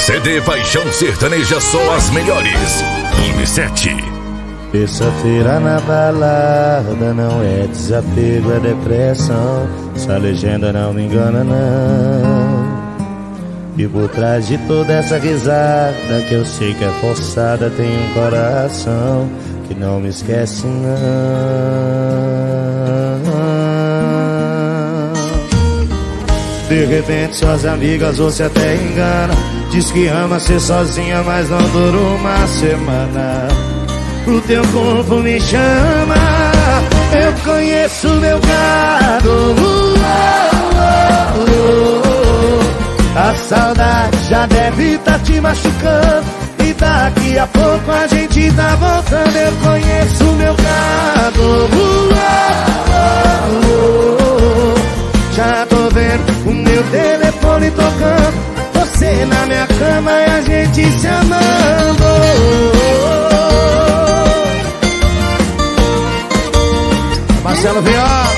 CD Paixão Sertaneja, só as melhores. Clube 7. Terça-feira na balada não é desapego, é depressão. Essa legenda não me engana não. E por trás de toda essa risada que eu sei que é forçada, tem um coração que não me esquece não. De repente suas amigas você até engana, diz que ama ser sozinha, mas não dura uma semana. O teu corpo me chama, eu conheço meu gado. A saudade já deve tá te machucando, e daqui a pouco a gente tá voltando. Eu conheço meu gado. Já tô vendo o meu telefone tocando, você na minha cama e a gente se amando. Marcelo Viola.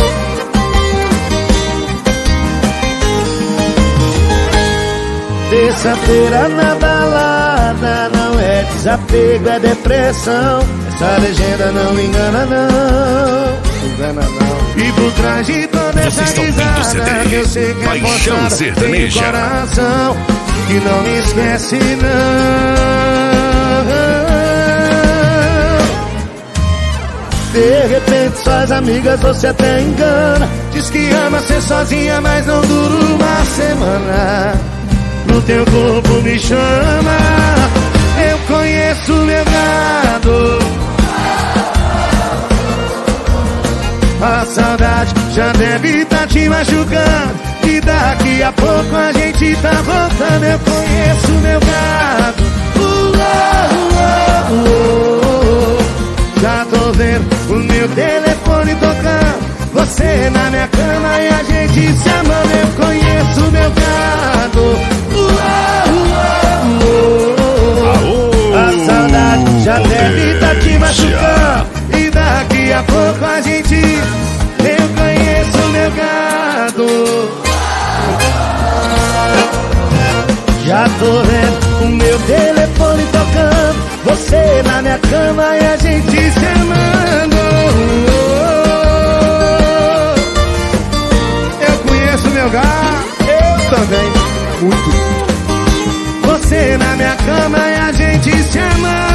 Terça-feira na balada não é desapego, é depressão. Essa legenda não me engana não. Engana não. E por trás de toda essa risada que eu sei que é Paixão Sertaneja, tem um coração que não me esquece não. De repente suas amigas você até engana, diz que ama ser sozinha, mas não dura uma semana. No teu corpo me chama, eu conheço meu gado. A saudade já deve tá te machucando, e daqui a pouco a gente tá voltando. Eu conheço meu gado. Já tô vendo o meu telefone tocando, você na minha cama e a gente se amando. Eu conheço meu gado. A saudade já deve tá te machucando, e daqui a pouco a gente... Eu conheço meu gado. Já tô vendo o meu telefone tocando, você na minha cama e a gente se amando. Eu conheço meu gado. Eu também. Muito. Você na minha cama e a gente se amando.